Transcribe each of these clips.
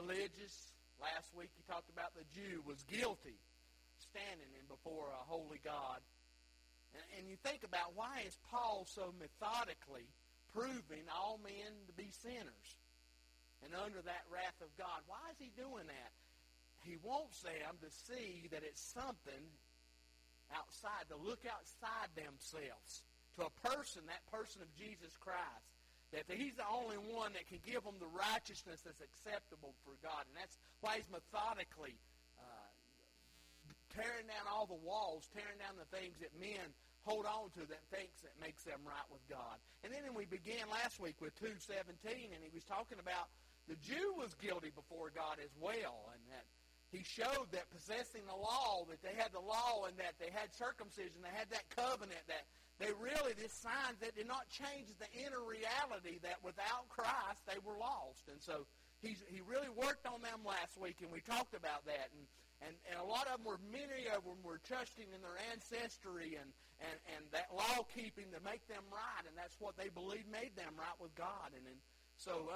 religious. Last week he talked about the Jew was guilty standing in before a holy God. And you think about, why is Paul so methodically proving all men to be sinners and under that wrath of God? Why is he doing that? He wants them to see that it's something outside, to look outside themselves, to a person, that person of Jesus Christ, that he's the only one that can give them the righteousness that's acceptable for God. And that's why he's methodically tearing down all the walls, tearing down the things that men hold on to, that makes them right with God. And then we began last week with 2:17, and he was talking about the Jew was guilty before God as well, and that he showed that possessing the law, that they had the law and that they had circumcision, they had that covenant, that they really, this signs that did not change the inner reality that without Christ they were lost. And so he really worked on them last week, and we talked about that. And a lot of them many of them were trusting in their ancestry and that law-keeping to make them right, and that's what they believed made them right with God. And so,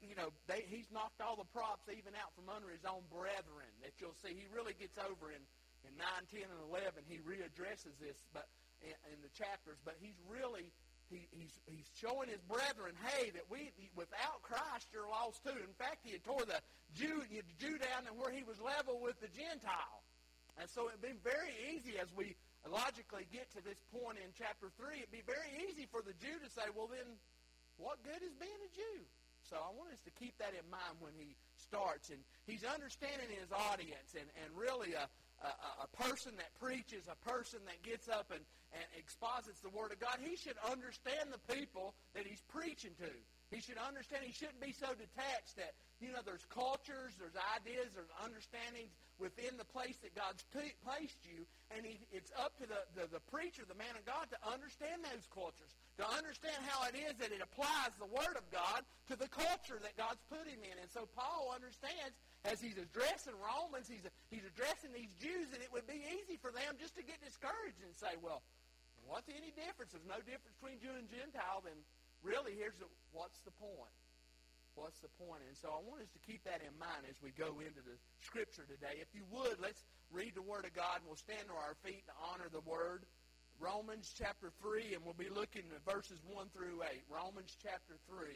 he's knocked all the props even out from under his own brethren. That you'll see, he really gets over in 9, 10, and 11. He readdresses this, but in the chapters. But he's really he's showing his brethren, hey, that without Christ you're lost too. In fact, he had tore the Jew down to where he was level with the Gentile. And so it'd be very easy as we logically get to this point in chapter 3. It'd be very easy for the Jew to say, well then, what good is being a Jew? So I want us to keep that in mind when he starts. And he's understanding his audience, and really a person that preaches, a person that gets up and exposits the Word of God, he should understand the people that he's preaching to. He should understand. He shouldn't be so detached that, there's cultures, there's ideas, there's understandings within the place that God's placed you, and it's up to the preacher, the man of God, to understand those cultures, to understand how it is that it applies the Word of God to the culture that God's put him in. And so Paul understands, as he's addressing Romans, he's addressing these Jews, and it would be easy for them just to get discouraged and say, well, what's any difference? There's no difference between Jew and Gentile. Then really, what's the point? What's the point? And so I want us to keep that in mind as we go into the Scripture today. If you would, let's read the Word of God, and we'll stand to our feet to honor the Word. Romans chapter 3, and we'll be looking at verses 1 through 8. Romans chapter 3,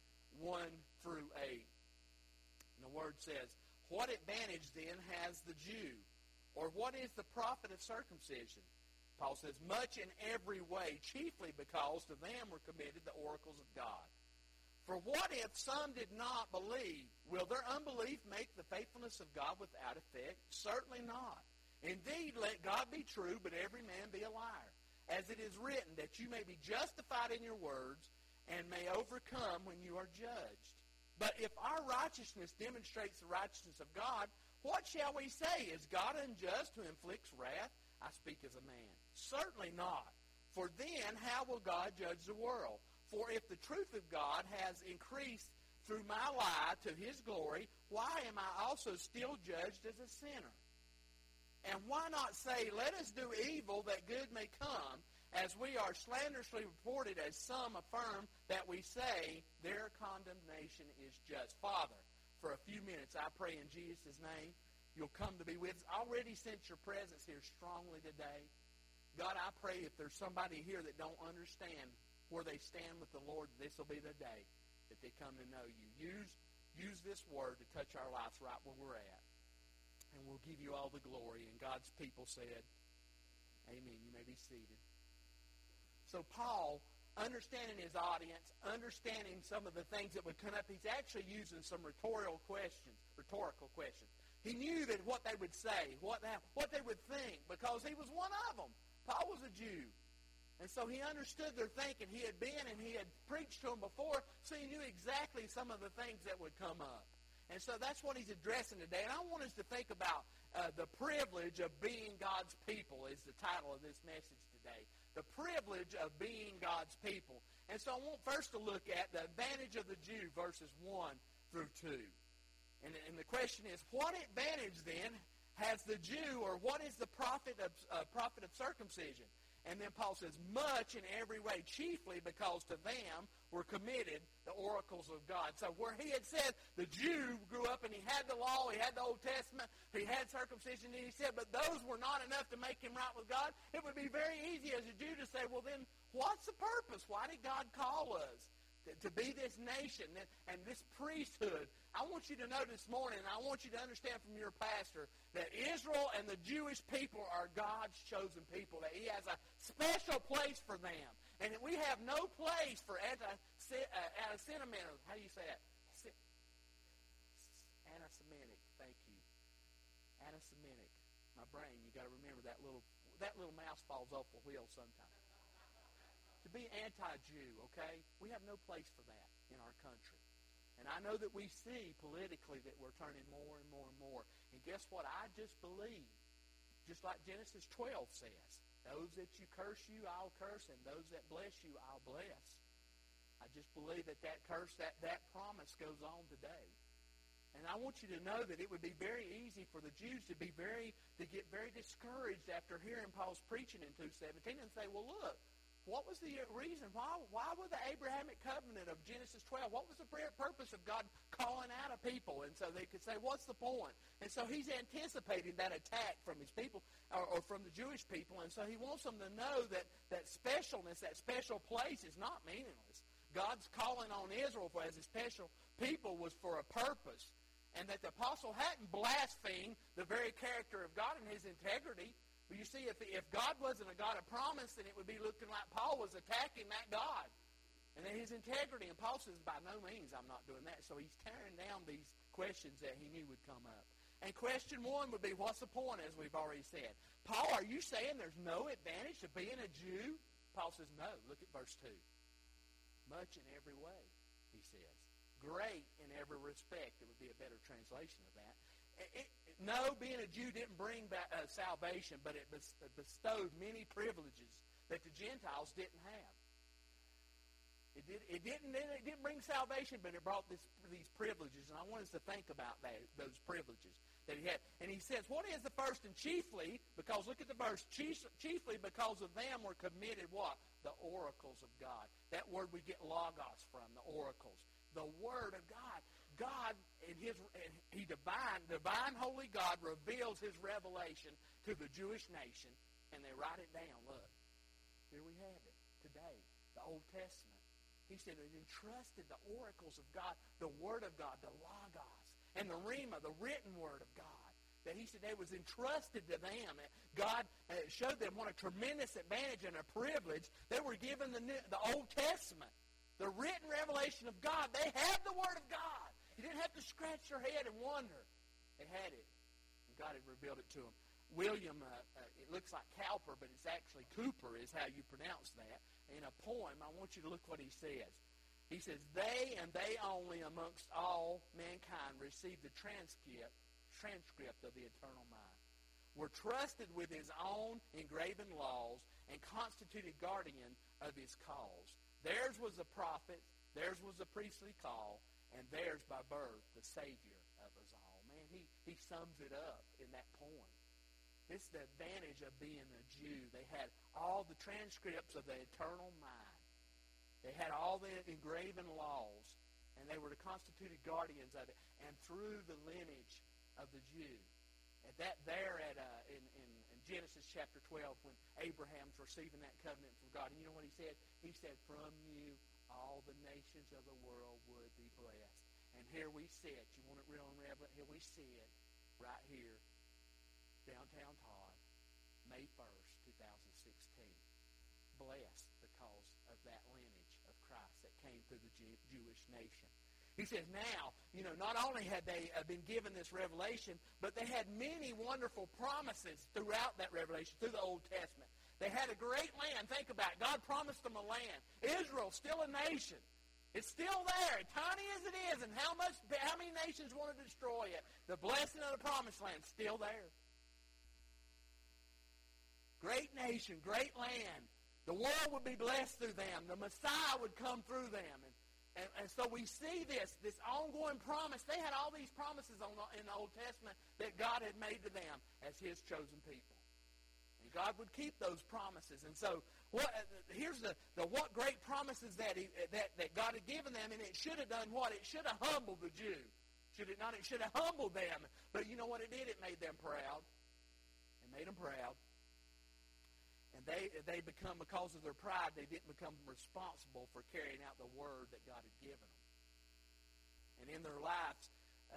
1 through 8. And the Word says, what advantage then has the Jew? Or what is the profit of circumcision? Paul says, much in every way, chiefly because to them were committed the oracles of God. For what if some did not believe? Will their unbelief make the faithfulness of God without effect? Certainly not. Indeed, let God be true, but every man be a liar. As it is written, that you may be justified in your words and may overcome when you are judged. But if our righteousness demonstrates the righteousness of God, what shall we say? Is God unjust who inflicts wrath? I speak as a man. Certainly not. For then, how will God judge the world? For if the truth of God has increased through my lie to his glory, why am I also still judged as a sinner? And why not say, let us do evil that good may come, as we are slanderously reported, as some affirm that we say their condemnation is just. Father, for a few minutes, I pray in Jesus' name, you'll come to be with us. I already sense your presence here strongly today. God, I pray if there's somebody here that don't understand where they stand with the Lord, this will be the day that they come to know you. Use this word to touch our lives right where we're at. And we'll give you all the glory. And God's people said, amen. You may be seated. So Paul, understanding his audience, understanding some of the things that would come up, he's actually using some rhetorical questions. He knew that what they would say, what they would think, because he was one of them. Paul was a Jew. And so he understood their thinking. He had been and he had preached to them before, so he knew exactly some of the things that would come up. And so that's what he's addressing today. And I want us to think about the privilege of being God's people is the title of this message today. The privilege of being God's people. And so I want first to look at the advantage of the Jew, verses 1 through 2. And the question is, what advantage then has the Jew, or what is the profit of circumcision? And then Paul says, much in every way, chiefly because to them were committed the the oracles of God. So where he had said the Jew grew up and he had the law, he had the Old Testament, he had circumcision, and he said, but those were not enough to make him right with God, it would be very easy as a Jew to say, well then, what's the purpose? Why did God call us to be this nation and this priesthood? I want you to know this morning, and I want you to understand from your pastor, that Israel and the Jewish people are God's chosen people, that he has a special place for them. And that we have no place for anti-Semitic. How do you say that? Anti-Semitic. Thank you. Anti-Semitic. My brain, you got to remember that little mouse falls off a wheel sometimes. To be anti-Jew, okay? We have no place for that in our country. And I know that we see politically that we're turning more and more and more. And guess what? I just believe, just like Genesis 12 says, those that you curse you, I'll curse, and those that bless you, I'll bless. I just believe that curse, that promise goes on today. And I want you to know that it would be very easy for the Jews to get very discouraged after hearing Paul's preaching in 2:17 and say, well, look, what was the reason? Why was the Abrahamic covenant of Genesis 12? What was the purpose of God calling out a people? And so they could say, what's the point? And so he's anticipating that attack from his people, or from the Jewish people. And so he wants them to know that specialness, that special place is not meaningless. God's calling on Israel as a special people was for a purpose. And that the apostle hadn't blasphemed the very character of God and his integrity. But you see, if God wasn't a God of promise, then it would be looking like Paul was attacking that God. And then his integrity. And Paul says, by no means I'm not doing that. So he's tearing down these questions that he knew would come up. And question one would be, what's the point, as we've already said? Paul, are you saying there's no advantage to being a Jew? Paul says, no. Look at verse 2. Much in every way, he says. Great in every respect. It would be a better translation of that. No, being a Jew didn't bring back salvation, but it bestowed many privileges that the Gentiles didn't have. It didn't bring salvation, but it brought these privileges, and I want us to think about those privileges that he had. And he says, what is the first and chiefly, because look at the verse, chiefly because of them were committed what? The oracles of God. That word we get logos from, the oracles. The Word of God. God, divine holy God reveals his revelation to the Jewish nation, and they write it down. Look, here we have it today, the Old Testament. He said it entrusted the oracles of God, the Word of God, the Logos, and the Rhema, the written Word of God. That he said it was entrusted to them. God showed them what a tremendous advantage and a privilege. They were given the Old Testament. The written revelation of God. They had the Word of God. You didn't have to scratch your head and wonder. They had it. And God had revealed it to them. William, it looks like Cowper, but it's actually Cooper is how you pronounce that. In a poem, I want you to look what he says. He says, they and they only amongst all mankind received the transcript of the eternal mind, were trusted with his own engraven laws, and constituted guardian of his cause. Theirs was the prophet, theirs was the priestly call, and theirs by birth the Savior of us all. Man, he sums it up in that poem. This is the advantage of being a Jew. They had all the transcripts of the eternal mind. They had all the engraven laws, and they were the constituted guardians of it. And through the lineage of the Jew, in Genesis chapter 12, when Abraham's receiving that covenant from God, and you know what he said? He said, from you all the nations of the world would be blessed. And here we sit. You want it real and relevant? Here we sit, right here, downtown Todd, May 1st, 2016. Blessed because of that lineage of Christ that came through the Jewish nation. He says now, not only had they been given this revelation, but they had many wonderful promises throughout that revelation, through the Old Testament. They had a great land. Think about it. God promised them a land. Israel, still a nation. It's still there, tiny as it is, and how many nations want to destroy it? The blessing of the promised land, still there. Great nation, great land. The world would be blessed through them. The Messiah would come through them. And so we see this ongoing promise. They had all these promises in the Old Testament that God had made to them as his chosen people. And God would keep those promises. And so here's the what great promises that God had given them, and it should have done what? It should have humbled the Jew. Should it not? It should have humbled them. But you know what it did? It made them proud. It made them proud. And they become, because of their pride, they didn't become responsible for carrying out the word that God had given them. And in their lives,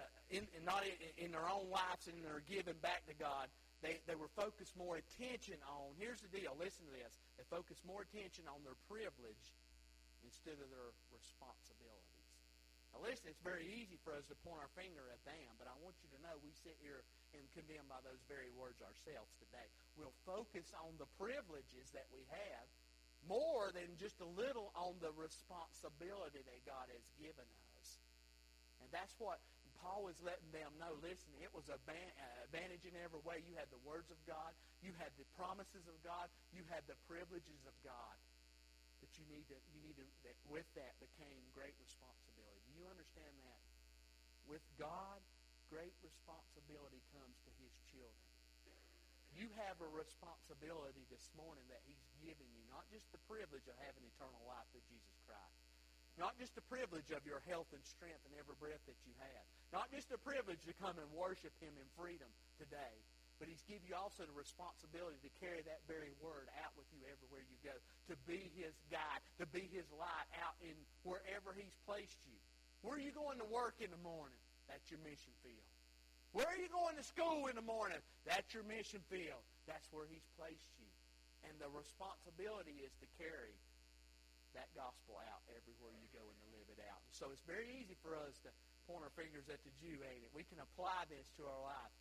not in their own lives, and in their giving back to God, they were focused more attention on, here's the deal, listen to this, they focused more attention on their privilege instead of their responsibilities. Now listen, it's very easy for us to point our finger at them, but I want you to know we sit here and condemn by those very words ourselves today. We'll focus on the privileges that we have more than just a little on the responsibility that God has given us. And that's what Paul is letting them know. Listen, it was an advantage in every way. You had the words of God. You had the promises of God. You had the privileges of God. But you need to with that became great responsibility. Do you understand that? With God, great responsibility comes to His children. You have a responsibility this morning that He's given you, not just the privilege of having eternal life through Jesus Christ. Not just the privilege of your health and strength and every breath that you have. Not just the privilege to come and worship Him in freedom today. But He's given you also the responsibility to carry that very word out with you everywhere you go. To be His guide. To be His light out in wherever He's placed you. Where are you going to work in the morning? That's your mission field. Where are you going to school in the morning? That's your mission field. That's where He's placed you. And the responsibility is to carry that gospel out everywhere you go and to live it out. So it's very easy for us to point our fingers at the Jew, ain't it? We can apply this to our life.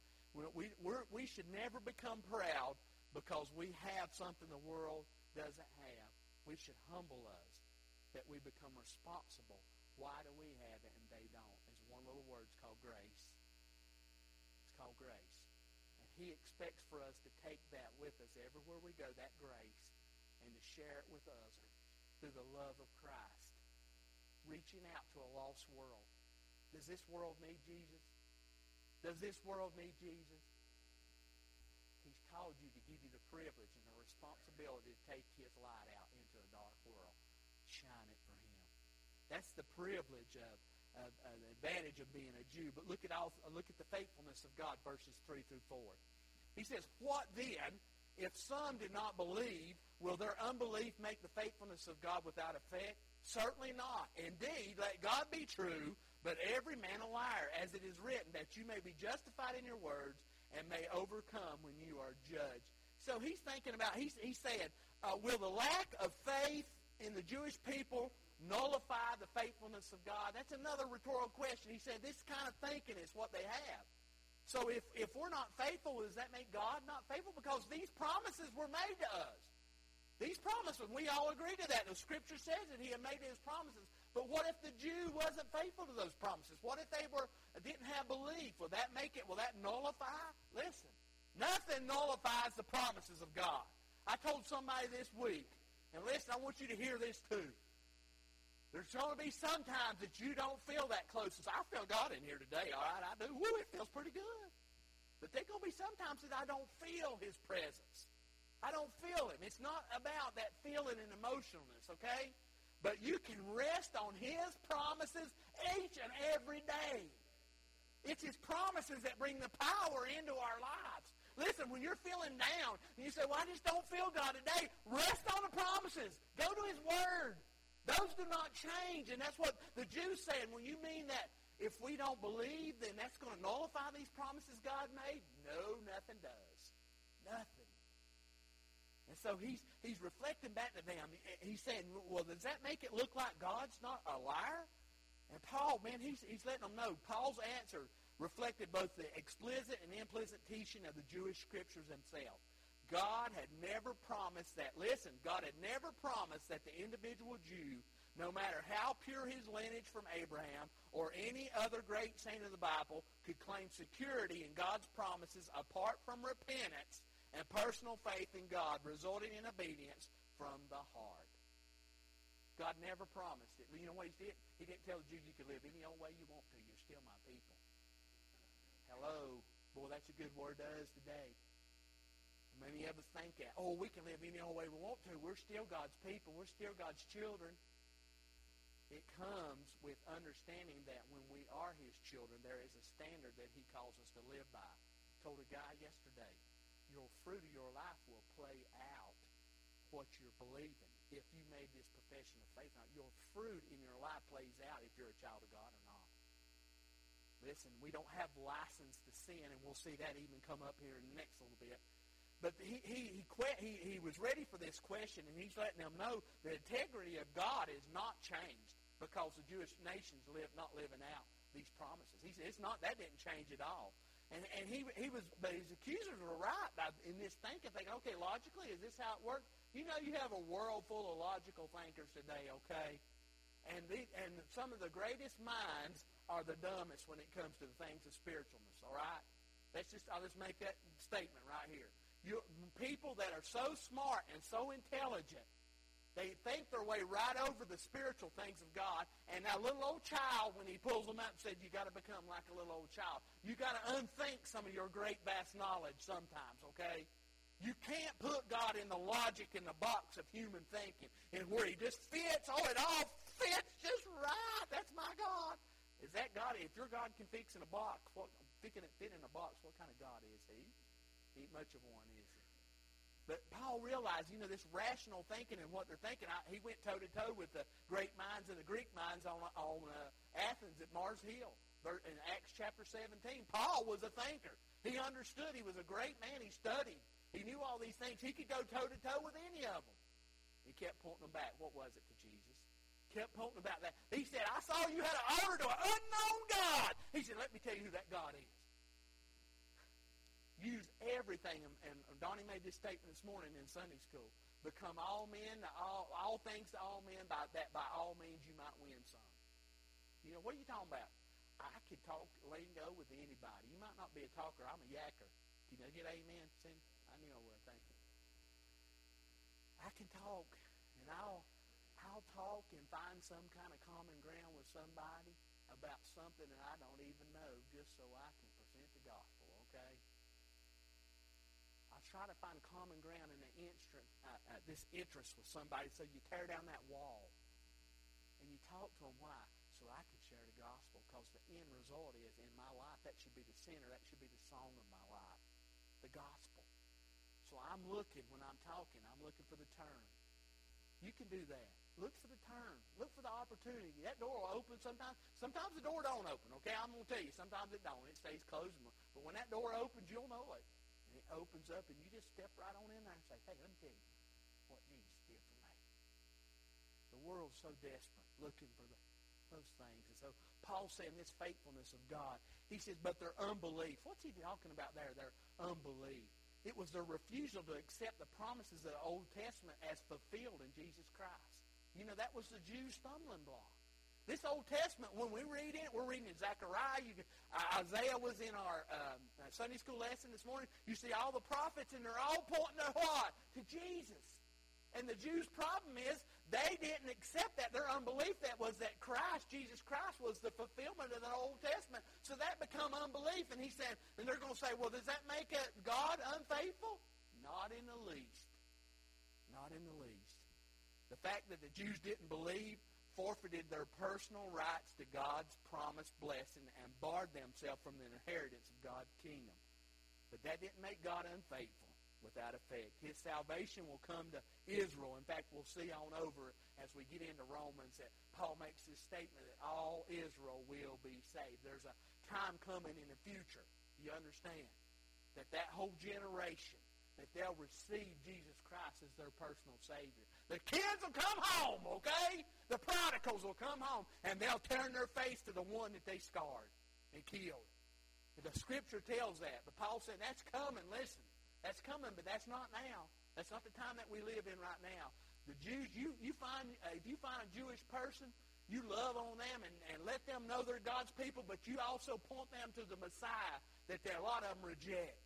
We should never become proud because we have something the world doesn't have. We should humble us that we become responsible. Why do we have it and they don't? It's one little word. It's called grace. It's called grace. And He expects for us to take that with us everywhere we go, that grace, and to share it with others through the love of Christ, reaching out to a lost world. Does this world need Jesus? Does this world need Jesus? He's called you to give you the privilege and the responsibility to take His light out into a dark world. Shine it for Him. That's the privilege of the advantage of being a Jew. But look at the faithfulness of God, verses 3 through 4. He says, "What then, if some did not believe, will their unbelief make the faithfulness of God without effect? Certainly not. Indeed, let God be true, but every man a liar, as it is written, that you may be justified in your words and may overcome when you are judged." So he's thinking about, he's saying, will the lack of faith in the Jewish people nullify the faithfulness of God? That's another rhetorical question. He said this kind of thinking is what they have. So if we're not faithful, does that make God not faithful? Because these promises were made to us. These promises, we all agree to that. The Scripture says that He had made His promises. But what if the Jew wasn't faithful to those promises? What if they didn't have belief? Will that nullify? Listen, nothing nullifies the promises of God. I told somebody this week, and listen, I want you to hear this too. There's going to be some times that you don't feel that closeness. I feel God in here today, all right? I do. Woo, it feels pretty good. But there's going to be some times that I don't feel His presence. I don't feel Him. It's not about that feeling and emotionalness, okay? But you can rest on His promises each and every day. It's His promises that bring the power into our lives. Listen, when you're feeling down, and you say, well, I just don't feel God today, rest on the promises. Go to His Word. Those do not change, and that's what the Jews said. When you mean that if we don't believe, then that's going to nullify these promises God made? No, nothing does. Nothing. And so he's reflecting back to them. He's saying, well, does that make it look like God's not a liar? And Paul, man, he's letting them know. Paul's answer reflected both the explicit and implicit teaching of the Jewish Scriptures themselves. God had never promised that, listen, God had never promised that the individual Jew, no matter how pure his lineage from Abraham or any other great saint of the Bible, could claim security in God's promises apart from repentance and personal faith in God, resulting in obedience from the heart. God never promised it. You know what He did? He didn't tell the Jew you could live any old way you want to. You're still my people. Hello. Boy, that's a good word to us today. Many of us think that, we can live any old way we want to. We're still God's people. We're still God's children. It comes with understanding that when we are His children, there is a standard that He calls us to live by. I told a guy yesterday, your fruit of your life will play out what you're believing. If you made this profession of faith, now your fruit in your life plays out if you're a child of God or not. Listen, we don't have license to sin, and we'll see that even come up here in the next little bit. But he was ready for this question, and he's letting them know the integrity of God is not changed because the Jewish nations not living out these promises. He said that didn't change at all. And but his accusers were right in this thinking, okay, logically, is this how it works? You know, you have a world full of logical thinkers today, okay? And some of the greatest minds are the dumbest when it comes to the things of spiritualness, all right? I'll just make that statement right here. People that are so smart and so intelligent, they think their way right over the spiritual things of God. And that little old child, when he pulls them out and says, you got to become like a little old child. You got to unthink some of your great vast knowledge sometimes, okay? You can't put God in the logic in the box of human thinking and where He just fits. It all fits just right. That's my God. Is that God? If your God can fix in a box, fit in a box, what kind of God is He? He ain't much of one, is He? But Paul realized, this rational thinking and what they're thinking. He went toe-to-toe with the great minds and the Greek minds on Athens at Mars Hill in Acts chapter 17. Paul was a thinker. He understood. He was a great man. He studied. He knew all these things. He could go toe-to-toe with any of them. He kept pointing them back. What was it to Jesus? Kept pointing about that. He said, I saw you had an order to an unknown God. He said, let me tell you who that God is. Use everything, and Donnie made this statement this morning in Sunday school. Become all men, all things to all men, by all means you might win some. What are you talking about? I could talk lingo with anybody. You might not be a talker. I'm a yacker. Can you get amen? I knew I would. Thank you. I can talk, and I'll talk and find some kind of common ground with somebody about something that I don't even know just so I can present the gospel, okay? I try to find common ground in this interest with somebody, so you tear down that wall and you talk to them. Why? So I can share the gospel, because the end result is in my life, that should be the center, that should be the song of my life, the gospel. So I'm looking, when I'm talking, I'm looking for the turn. You can do that. Look for the turn. Look for the opportunity. That door will open sometimes. Sometimes the door don't open, okay? I'm going to tell you, sometimes it don't. It stays closed. But when that door opens, you'll know it. And it opens up, and you just step right on in there and say, hey, let me tell you what Jesus did for me. The world's so desperate, looking for those things. And so Paul's saying this faithfulness of God. He says, but their unbelief. What's he talking about there? Their unbelief. It was their refusal to accept the promises of the Old Testament as fulfilled in Jesus Christ. That was the Jews' stumbling block. This Old Testament, when we read it, we're reading in Zechariah. Isaiah was in our Sunday school lesson this morning. You see all the prophets, and they're all pointing to what? To Jesus. And the Jews' problem is they didn't accept that. Their unbelief that Jesus Christ was the fulfillment of the Old Testament. So that become unbelief. And he said, and they're going to say, well, does that make God unfaithful? Not in the least. Not in the least. The fact that the Jews didn't believe forfeited their personal rights to God's promised blessing and barred themselves from the inheritance of God's kingdom. But that didn't make God unfaithful without effect. His salvation will come to Israel. In fact, we'll see on over as we get into Romans that Paul makes this statement that all Israel will be saved. There's a time coming in the future, you understand, that whole generation, that they'll receive Jesus Christ as their personal Savior. The kids will come home, okay? The prodigals will come home, and they'll turn their face to the one that they scarred and killed. And the Scripture tells that. But Paul said, that's coming. Listen, that's coming, but that's not now. That's not the time that we live in right now. The Jews, if you find a Jewish person, you love on them and let them know they're God's people, but you also point them to the Messiah that a lot of them reject.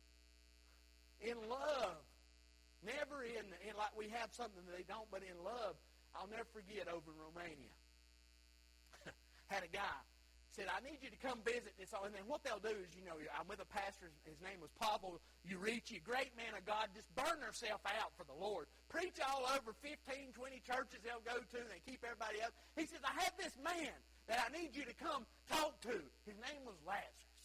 In love. Never in like we have something that they don't, but in love. I'll never forget over in Romania. Had a guy said, I need you to come visit this. And then what they'll do is, I'm with a pastor. His name was Pavel Urici, great man of God, just burn themselves out for the Lord. Preach all over 15, 20 churches they'll go to, and they keep everybody up. He says, I have this man that I need you to come talk to. His name was Lazarus.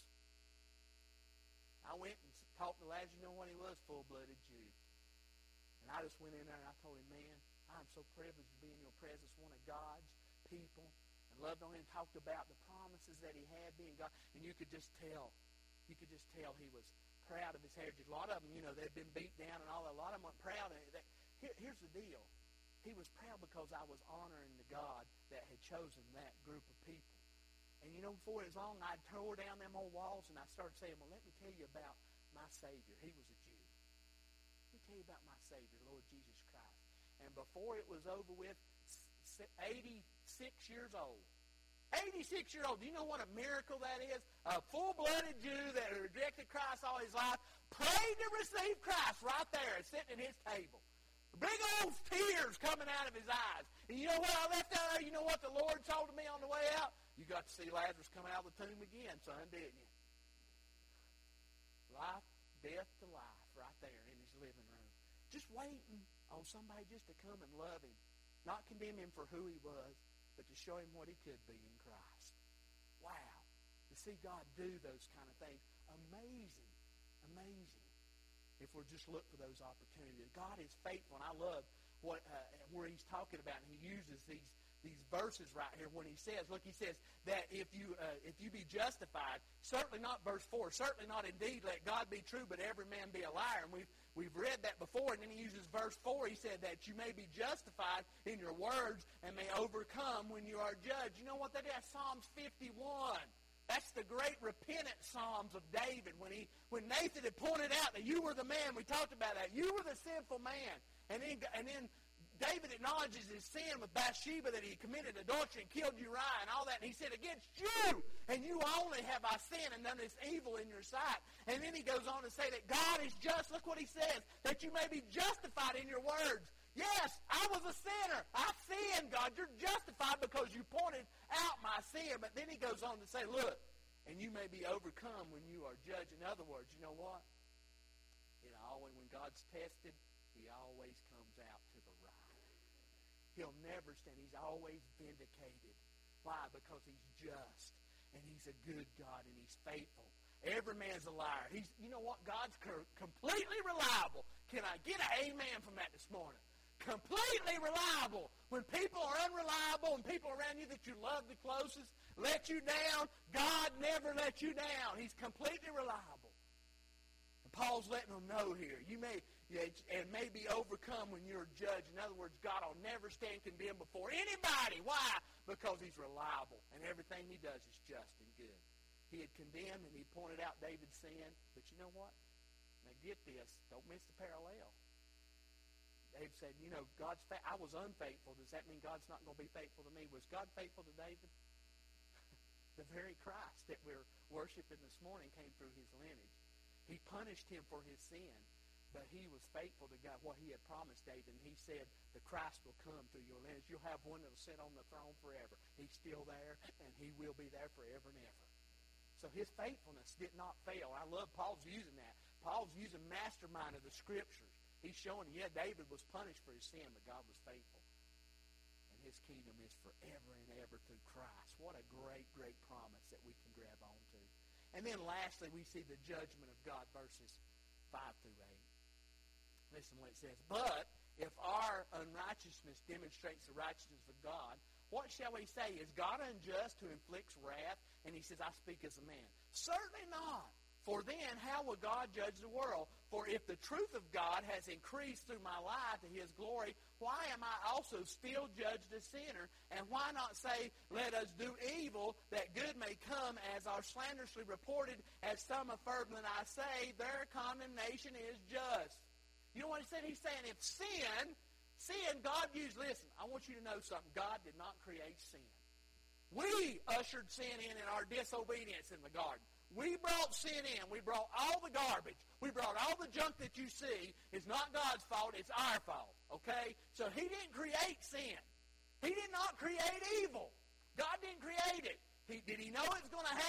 I went and talked to Lazarus. You know what he was? Full-blooded Jew. And I just went in there and I told him, man, I'm so privileged to be in your presence, one of God's people. Loved on him, talked about the promises that he had being God, and you could just tell he was proud of his heritage. A lot of them, they've been beat down and all that. A lot of them weren't proud of it. Here's the deal. He was proud because I was honoring the God that had chosen that group of people. And before it was long, I tore down them old walls, and I started saying, well, let me tell you about my Savior. He was a Jew. Let me tell you about my Savior, Lord Jesus Christ. And before it was over with, 86 years old. 86 years old. Do you know what a miracle that is? A full-blooded Jew that rejected Christ all his life prayed to receive Christ right there sitting at his table. Big old tears coming out of his eyes. And you know what I left out there? You know what the Lord told me on the way out? You got to see Lazarus come out of the tomb again, son, didn't you? Life, death to life right there in his living room. Just waiting on somebody just to come and love him. Not condemn him for who he was, but to show him what he could be in Christ. Wow. To see God do those kind of things. Amazing. Amazing. If we'll just look for those opportunities. God is faithful, and I love where he's talking about, and he uses these verses right here when he says, look, he says that if you be justified, certainly not verse 4, certainly not indeed let God be true, but every man be a liar. And we've read that before, and then he uses verse 4. He said that you may be justified in your words and may overcome when you are judged. You know what that is? Psalms 51. That's the great repentant Psalms of David. When Nathan had pointed out that you were the man, we talked about that. You were the sinful man. And then David acknowledges his sin with Bathsheba, that he committed adultery and killed Uriah and all that. And he said, against you and you only have I sinned and done this evil in your sight. And then he goes on to say that God is just. Look what he says, that you may be justified in your words. Yes, I was a sinner. I sinned, God. You're justified because you pointed out my sin. But then he goes on to say, look, and you may be overcome when you are judged. In other words, you know what? When God's tested, he always comes out to the right. He'll never stand. He's always vindicated. Why? Because he's just, and he's a good God, and he's faithful. Every man's a liar. You know what? God's completely reliable. Can I get an amen from that this morning? Completely reliable. When people are unreliable and people around you that you love the closest let you down, God never lets you down. He's completely reliable. And Paul's letting them know here, you may be overcome when you're judged. In other words, God will never stand condemned before anybody. Why? Because he's reliable, and everything he does is just and good. He had condemned and he pointed out David's sin, but you know what? Now get this. Don't miss the parallel. David said, I was unfaithful. Does that mean God's not going to be faithful to me? Was God faithful to David? The very Christ that we're worshiping this morning came through his lineage. He punished him for his sin, but he was faithful to God, what he had promised David. And he said, the Christ will come through your lineage. You'll have one that will sit on the throne forever. He's still there, and he will be there forever and ever. So his faithfulness did not fail. I love Paul's using that. Paul's using mastermind of the Scriptures. He's showing, David was punished for his sin, but God was faithful. And his kingdom is forever and ever through Christ. What a great, great promise that we can grab onto. And then lastly, we see the judgment of God, verses 5 through 8. Listen what it says. But if our unrighteousness demonstrates the righteousness of God, what shall we say? Is God unjust who inflicts wrath? And he says, I speak as a man. Certainly not. For then, how will God judge the world? For if the truth of God has increased through my life to his glory, why am I also still judged a sinner? And why not say, let us do evil, that good may come, as are slanderously reported, as some affirm that I say, their condemnation is just. You know what he said? He's saying if sin, God used, listen, I want you to know something. God did not create sin. We ushered sin in our disobedience in the garden. We brought sin in. We brought all the garbage. We brought all the junk that you see. It's not God's fault. It's our fault. Okay? So he didn't create sin. He did not create evil. God didn't create it. Did he know it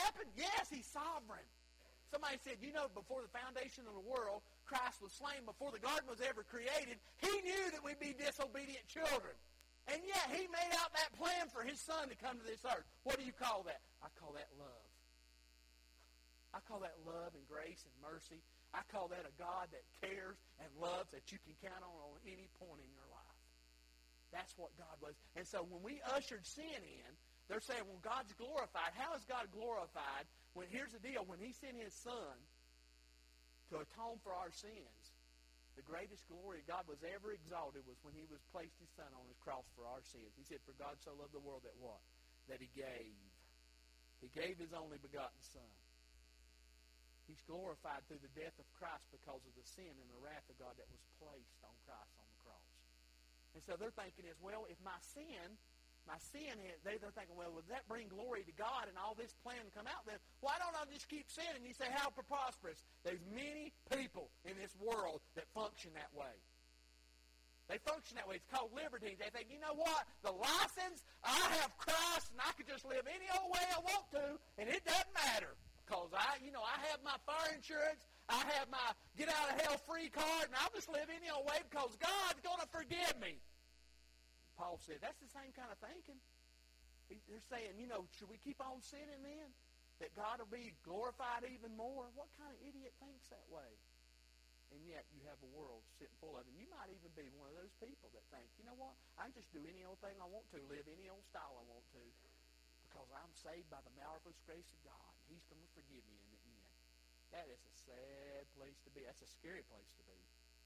happened? Yes, He's sovereign. Somebody said, before the foundation of the world, Christ was slain. Before the garden was ever created, He knew that we'd be disobedient children. And yet, He made out that plan for His Son to come to this earth. What do you call that? I call that love. I call that love and grace and mercy. I call that a God that cares and loves that you can count on any point in your life. That's what God was. And so when we ushered sin in, they're saying, well, God's glorified. How is God glorified? Here's the deal. When He sent His Son to atone for our sins, the greatest glory God was ever exalted was when He was placed His Son on His cross for our sins. He said, for God so loved the world that what? That He gave. He gave His only begotten Son. He's glorified through the death of Christ because of the sin and the wrath of God that was placed on Christ on the cross. And so they're thinking is, well, if my sin, they're thinking, well, would that bring glory to God and all this plan come out then? Why don't I just keep sinning? You say, how preposterous. There's many people in this world that function that way. They function that way. It's called liberty. They think, you know what? The license, I have Christ, and I can just live any old way I want to, and it doesn't matter. Because I have my fire insurance, I have my get out of hell free card, and I'll just live any old way because God's going to forgive me. Paul said, that's the same kind of thinking. They're saying, should we keep on sinning then? That God will be glorified even more? What kind of idiot thinks that way? And yet you have a world sitting full of it. And you might even be one of those people that think, you know what? I can just do any old thing I want to, live any old style I want to, because I'm saved by the marvelous grace of God. And He's going to forgive me in the end. That is a sad place to be. That's a scary place to be.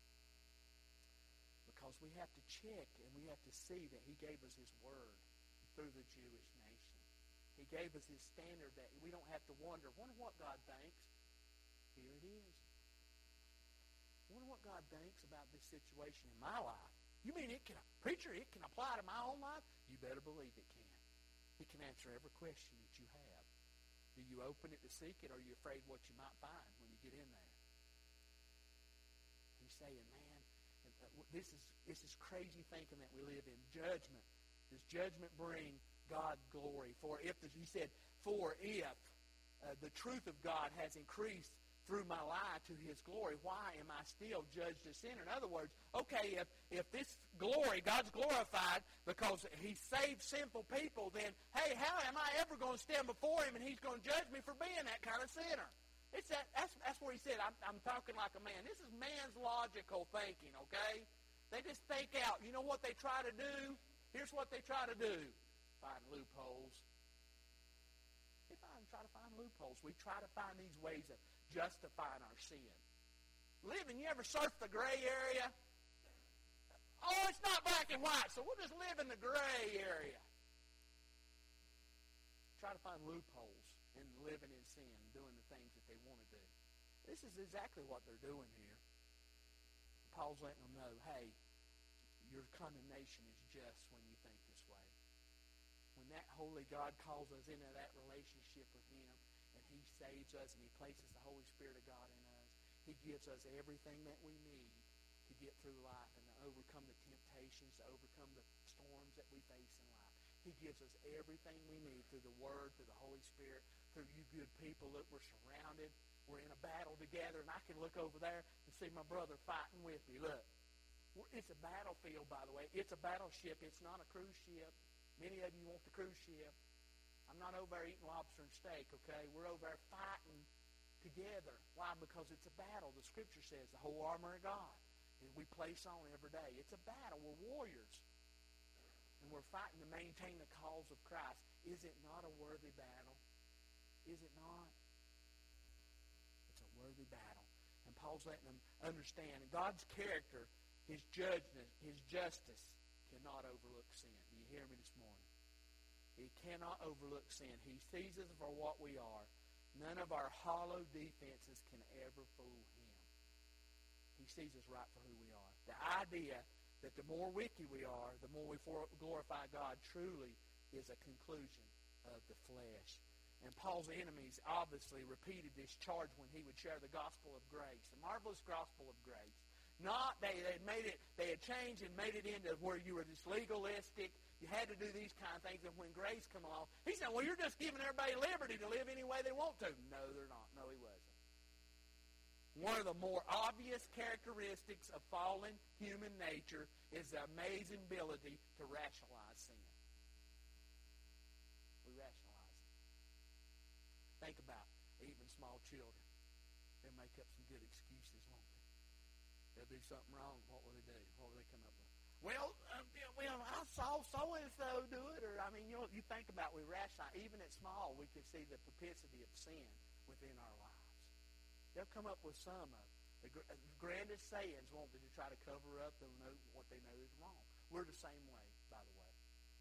Because we have to check and we have to see that He gave us His word through the Jewish nation. He gave us His standard that we don't have to wonder what God thinks. Here it is. Wonder what God thinks about this situation in my life. You mean it can apply to my own life? You better believe it can. It can answer every question that you have. Do you open it to seek it, or are you afraid what you might find when you get in there? He's saying, man, this is crazy thinking that we live in. Judgment. Does judgment bring God glory? He said, if the truth of God has increased through my lie to His glory, why am I still judged a sinner? In other words, okay, if this glory, God's glorified because He saved sinful people, then, hey, how am I ever going to stand before Him and He's going to judge me for being that kind of sinner? That's where He said, I'm talking like a man. This is man's logical thinking, okay? They just think out. You know what they try to do? Here's what they try to do. Find loopholes. Try to find loopholes. We try to find these ways of justifying our sin. You ever surf the gray area? Oh, it's not black and white, so we'll just live in the gray area. Try to find loopholes in living in sin, doing the things that they want to do. This is exactly what they're doing here. Paul's letting them know, hey, your condemnation is just when you think this way. When that holy God calls us into that relationship with Him, and He saves us, and He places the Holy Spirit of God in us, He gives us everything that we need to get through life and to overcome the temptations, to overcome the storms that we face in life. He gives us everything we need through the Word, through the Holy Spirit, through you good people. Look, we're surrounded. We're in a battle together, and I can look over there and see my brother fighting with me. Look, it's a battlefield, by the way. It's a battleship. It's not a cruise ship. Many of you want the cruise ship. I'm not over there eating lobster and steak, okay? We're over there fighting together. Why? Because it's a battle. The Scripture says the whole armor of God that we place on every day. It's a battle. We're warriors. And we're fighting to maintain the cause of Christ. Is it not a worthy battle? Is it not? It's a worthy battle. And Paul's letting them understand God's character, His judgment, His justice cannot overlook sin. Do you hear me this morning? He cannot overlook sin. He sees us for what we are. None of our hollow defenses can ever fool Him. He sees us right for who we are. The idea that the more wicked we are, the more we glorify God truly is a conclusion of the flesh. And Paul's enemies obviously repeated this charge when he would share the gospel of grace, the marvelous gospel of grace. Not they had changed and made it into where you were just legalistic. You had to do these kind of things. And when grace come along, he said, well, you're just giving everybody liberty to live any way way they want to. No, they're not. No, he wasn't. One of the more obvious characteristics of fallen human nature is the amazing ability to rationalize sin. We rationalize it. Think about even small children. They'll make up some good excuses, won't they? They'll do something wrong. What will they do? What will they come up with? Well, I saw so-and-so do it. Or, you think about, we rationalize. Even at small, we can see the propensity of sin within our lives. They'll come up with some of the grandest sayings, won't they, to try to cover up what they know is wrong. We're the same way, by the way.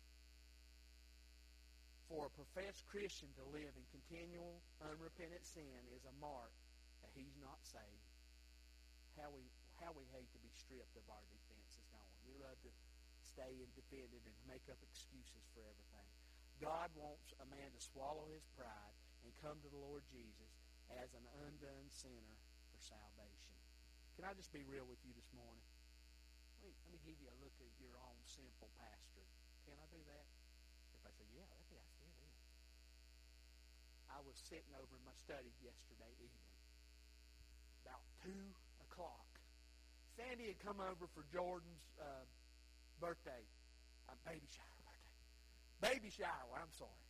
For a professed Christian to live in continual, unrepentant sin is a mark that he's not saved. How we hate to be stripped of our defenses, don't we? We love to stay independent and make up excuses for everything. God wants a man to swallow his pride and come to the Lord Jesus as an undone sinner for salvation. Can I just be real with you this morning? Let me give you a look at your own simple pastor. Can I do that? Everybody said, yeah, that guy's still is. I was sitting over in my study yesterday evening, about 2 o'clock. Sandy had come over for Jordan's birthday, baby shower, I'm sorry.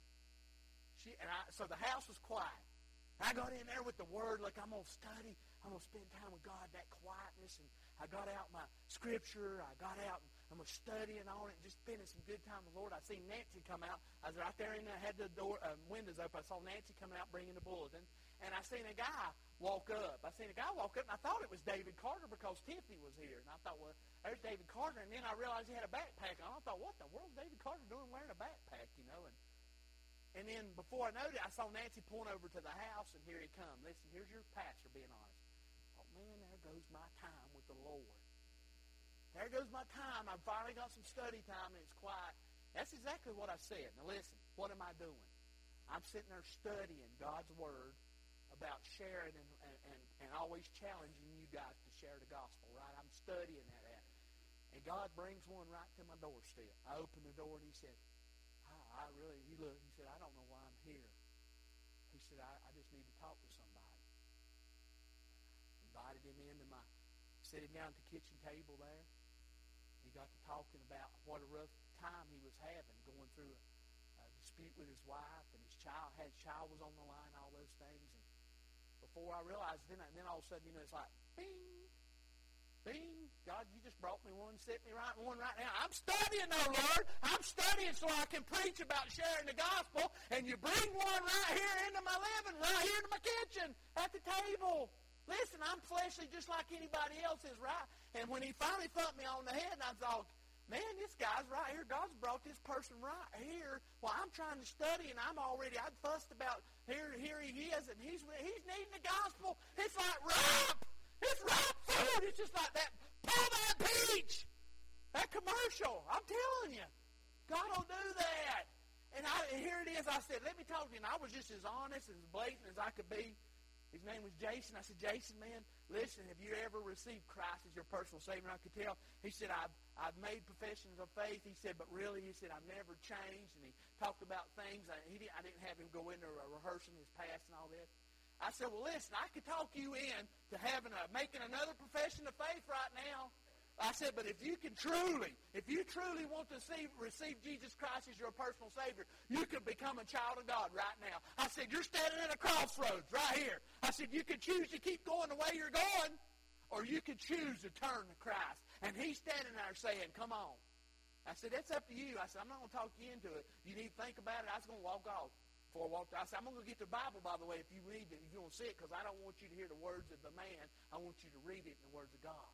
So the house was quiet. I got in there with the Word, like I'm going to study. I'm going to spend time with God, that quietness. And I got out my scripture. I got out and I'm studying on it and just spending some good time with the Lord. I seen Nancy come out. I was right there and I had the door windows open. I saw Nancy coming out bringing the bulletin. And I seen a guy walk up. And I thought it was David Carter because Tiffany was here. And I thought, well, there's David Carter. And then I realized he had a backpack on. I thought, what the world is David Carter doing wearing a backpack, And then before I know it, I saw Nancy pulling over to the house, and here he come. Listen, here's your pastor being honest. Oh, man, there goes my time with the Lord. There goes my time. I've finally got some study time, and it's quiet. That's exactly what I said. Now, listen, what am I doing? I'm sitting there studying God's Word about sharing and always challenging you guys to share the gospel, right? I'm studying that. And God brings one right to my doorstep. I open the door, and he said, he said, I don't know why I'm here. He said, I just need to talk to somebody. Invited him into sitting down at the kitchen table there. He got to talking about what a rough time he was having, going through a dispute with his wife, and his child was on the line, all those things. And before I realized, then all of a sudden, it's like, bing, bing, God, you just brought me one, set me right one right now. I'm studying, oh Lord. I'm studying so I can preach about sharing the gospel, and you bring one right here into my living, right here into my kitchen, at the table. Listen, I'm fleshly just like anybody else is, right? And when he finally thumped me on the head, and I thought, man, this guy's right here. God's brought this person right here. Well, I'm trying to study, and I'd fussed about here he is, and he's needing the gospel. It's like ripe. It's ripe food. It's just like that. Pull that peach. That commercial. I'm telling you. God will do that. And here it is. I said, let me talk to you. And I was just as honest and as blatant as I could be. His name was Jason. I said, Jason, man, listen, have you ever received Christ as your personal Savior? And I could tell. He said, I've made professions of faith. He said, but really, he said, I've never changed. And he talked about things. I didn't have him go into rehearsing his past and all this. I said, well, listen, I could talk you in to making another profession of faith right now. I said, but if you truly want to receive Jesus Christ as your personal Savior, you could become a child of God right now. I said, you're standing at a crossroads right here. I said, you could choose to keep going the way you're going, or you could choose to turn to Christ. And he's standing there saying, come on. I said, that's up to you. I said, I'm not going to talk you into it. You need to think about it. I was going to walk off. Before I walked out, I said, I'm going to get the Bible, by the way, if you need it, if you want to see it, because I don't want you to hear the words of the man. I want you to read it in the words of God.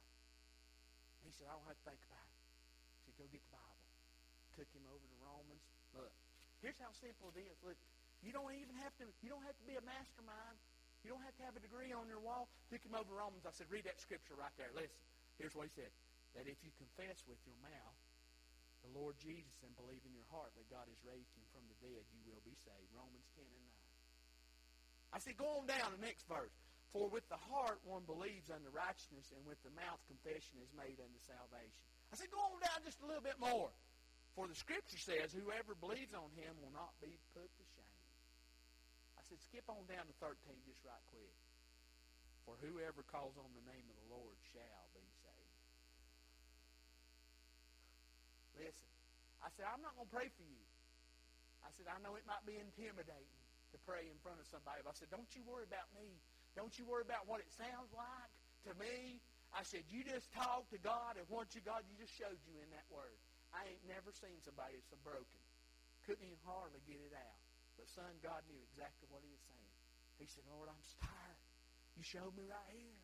He said, I don't have to think about it. He said, go get the Bible. Took him over to Romans. Look, here's how simple it is. Look, you don't have to be a mastermind. You don't have to have a degree on your wall. Took him over to Romans. I said, read that scripture right there. Listen, here's what he said. That if you confess with your mouth the Lord Jesus and believe in your heart that God has raised him from the dead, you will be saved. Romans 10 and 9. I said, go on down to the next verse. For with the heart one believes unto righteousness, and with the mouth confession is made unto salvation. I said, go on down just a little bit more. For the Scripture says, whoever believes on him will not be put to shame. I said, skip on down to 13 just right quick. For whoever calls on the name of the Lord shall be saved. Listen, I said, I'm not going to pray for you. I said, I know it might be intimidating to pray in front of somebody. But I said, don't you worry about me. Don't you worry about what it sounds like to me. I said, you just talk to God, and once God, you just showed you in that word. I ain't never seen somebody so broken. Couldn't even hardly get it out. But son, God knew exactly what he was saying. He said, Lord, I'm tired. You showed me right here.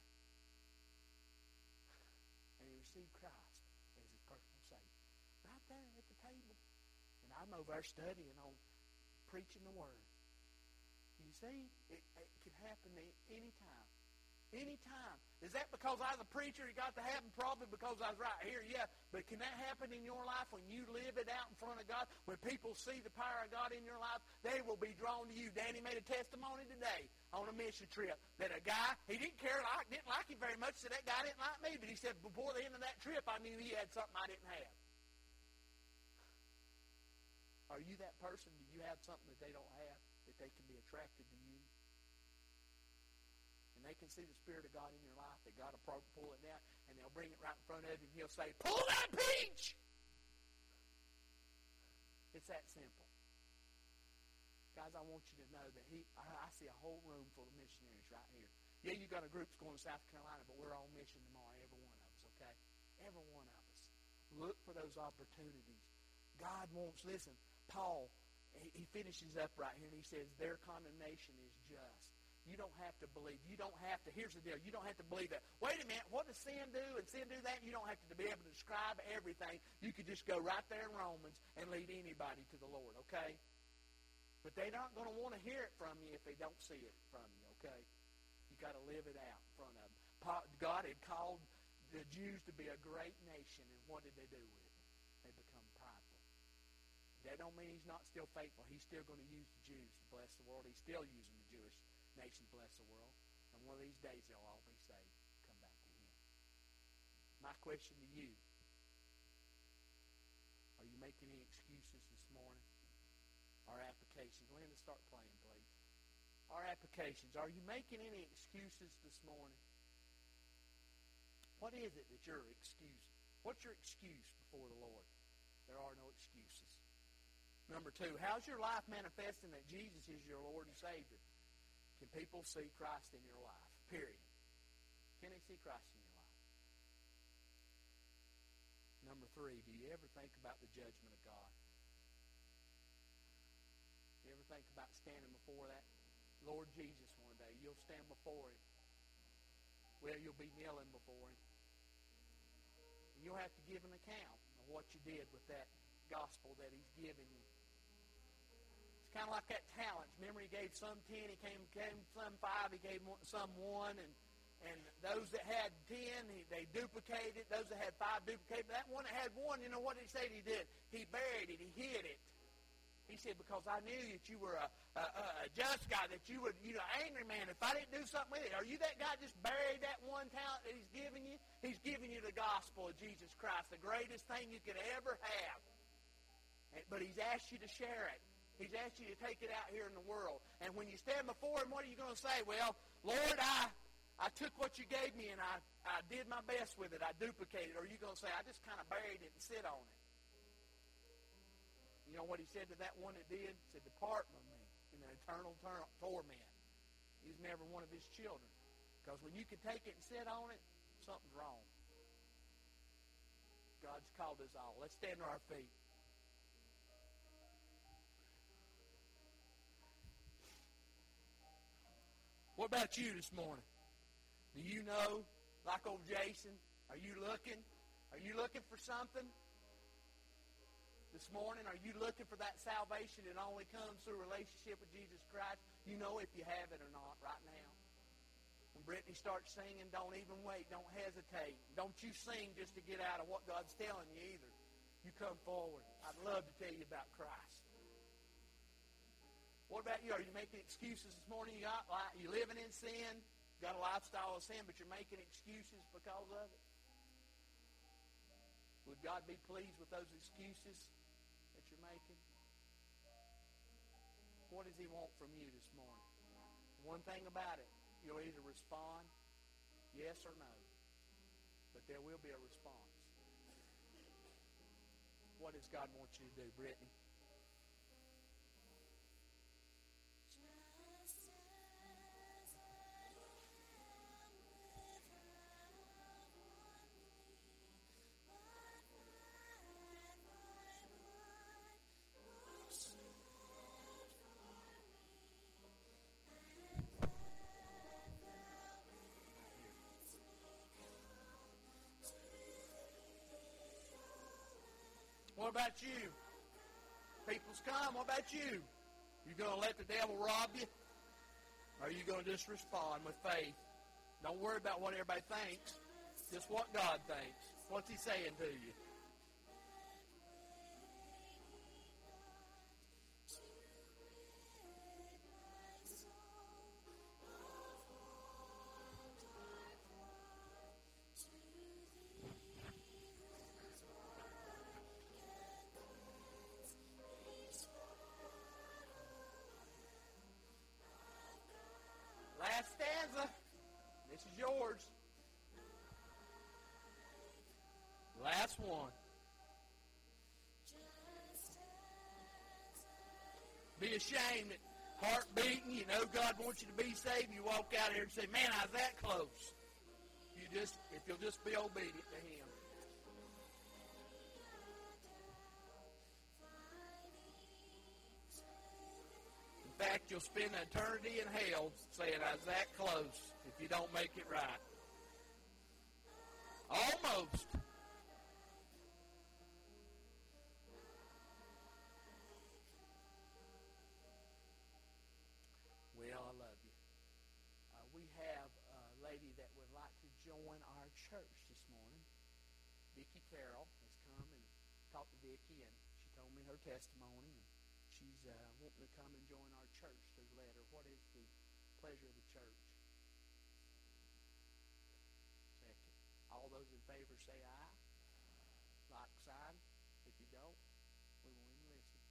And he received Christ as his personal Savior. Right there at the table. And I'm over there studying on preaching the Word. You see, it can happen any time. Any time. Is that because I was a preacher it got to happen? Probably because I was right here, yeah. But can that happen in your life when you live it out in front of God? When people see the power of God in your life, they will be drawn to you. Danny made a testimony today on a mission trip that a guy, he didn't like him very much, so that guy didn't like me. But he said, before the end of that trip, I knew he had something I didn't have. Are you that person? Do you have something that they don't have, that they can be attracted to you? And they can see the Spirit of God in your life, that God will pull it down, and they'll bring it right in front of you, and he'll say, pull that peach! It's that simple. Guys, I want you to know that I see a whole room full of missionaries right here. Yeah, you got a group that's going to South Carolina, but we're on mission tomorrow, every one of us, okay? Every one of us. Look for those opportunities. God wants, listen, Paul, he finishes up right here, and he says, their condemnation is just. You don't have to believe. You don't have to. Here's the deal. You don't have to believe that. Wait a minute. What does sin do? And sin do that? You don't have to be able to describe everything. You could just go right there in Romans and lead anybody to the Lord, okay? But they're not going to want to hear it from you if they don't see it from you, okay? You got to live it out in front of them. God had called the Jews to be a great nation, and what did they do with it? They become prideful. That don't mean he's not still faithful. He's still going to use the Jews to bless the world. He's still using the Jewish nation to bless the world. And one of these days they'll all be saved. Come back to him. My question to you, are you making any excuses this morning? Our applications. Linda, start playing, please. Our applications. Are you making any excuses this morning? What is it that you're excusing? What's your excuse before the Lord? There are no excuses. Number 2, how's your life manifesting that Jesus is your Lord and Savior? Can people see Christ in your life? Period. Can they see Christ in your life? Number 3, do you ever think about the judgment of God? You ever think about standing before that Lord Jesus one day? You'll stand before him. Well, you'll be kneeling before him. And you'll have to give an account of what you did with that gospel that he's given you. It's kind of like that talents. Remember, he gave some 10, he gave some 5, he gave some 1, and those that had 10, they duplicated. Those that had 5 duplicated. But that one that had 1, you know what he said he did? He buried it. He hid it. He said, because I knew that you were a just guy, that you were, angry man. If I didn't do something with it, are you that guy just buried that one talent that he's given you? He's given you the gospel of Jesus Christ, the greatest thing you could ever have. But he's asked you to share it. He's asked you to take it out here in the world. And when you stand before him, what are you going to say? Well, Lord, I took what you gave me and I did my best with it. I duplicated it. Or are you going to say, I just kind of buried it and sit on it? You know what he said to that one that did? He said, depart from me in the eternal torment. He's never one of his children. Because when you can take it and sit on it, something's wrong. God's called us all. Let's stand to our feet. What about you this morning? Do you know, like old Jason, are you looking? Are you looking for something? This morning, are you looking for that salvation that only comes through a relationship with Jesus Christ? You know if you have it or not right now. When Brittany starts singing, don't even wait. Don't hesitate. Don't you sing just to get out of what God's telling you either. You come forward. I'd love to tell you about Christ. What about you? Are you making excuses this morning? You living in sin? You got a lifestyle of sin, but you're making excuses because of it? Would God be pleased with those excuses that you're making? What does he want from you this morning? One thing about it, you'll either respond yes or no. But there will be a response. What does God want you to do, Brittany? What about you? People's come. What about you? You going to let the devil rob you? Or are you going to just respond with faith? Don't worry about what everybody thinks. Just what God thinks. What's He saying to you? Last stanza. This is yours. Last one. Be ashamed that heart beating, you know God wants you to be saved, you walk out here and say, man, I was that close. If you'll just be obedient to Him. In fact, you'll spend an eternity in hell saying, I was that close, if you don't make it right. Almost. Well, I love you. We have a lady that would like to join our church this morning. Vicki Carroll has come and talked to Vicki, and she told me her testimony. And she's wanting to come and join our church through letter. What is the pleasure of the church? Second. All those in favor say aye. Like sign. If you don't, we won't even listen.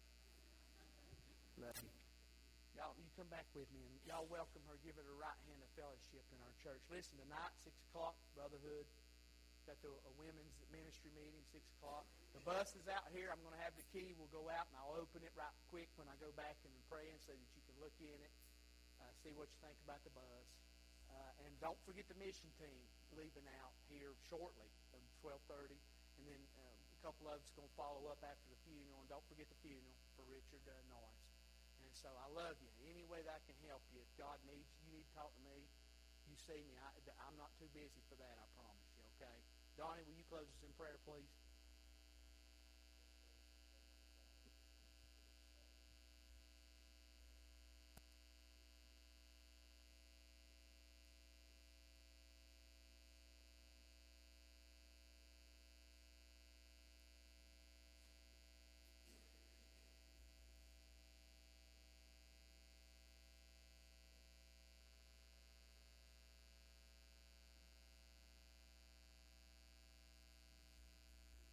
Love you. Y'all, you come back with me, and y'all welcome her. Give her the right hand of fellowship in our church. Listen, tonight, 6 o'clock, Brotherhood. Got a women's ministry meeting, 6 o'clock. The bus is out here. I'm going to have the key. We'll go out, and I'll open it right quick when I go back and pray in so that you can look in it, see what you think about the bus. And don't forget the mission team leaving out here shortly, 12:30. And then a couple of us going to follow up after the funeral. And don't forget the funeral for Richard Noyes. And so I love you. Any way that I can help you, if God needs you, need to talk to me, you see me. I'm not too busy for that, I promise you, okay? Donnie, will you close us in prayer, please?